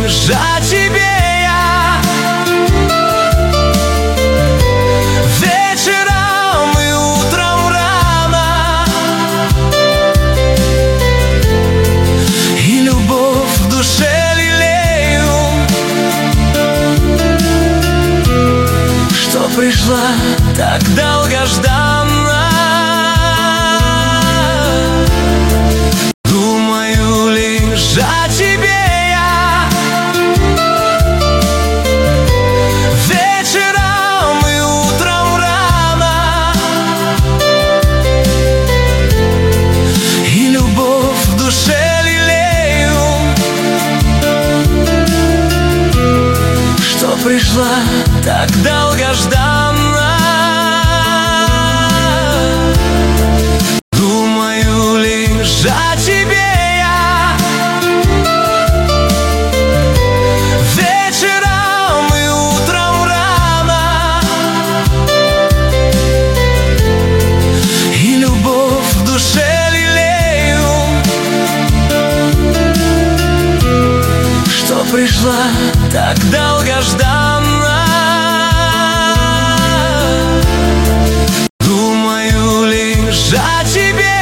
лишь о тебе я. Вечером и утром рано, и любовь в душе лелею, что пришла так долгожданно. Думаю лишь о тебе я. Вечером и утром рано, и любовь в душе лелею, что пришла так долгожданно. Думаю лишь о тебе я. Вечером и утром рано, и любовь в душе лелею, что пришла так долгожданно. Думаю лишь о тебе.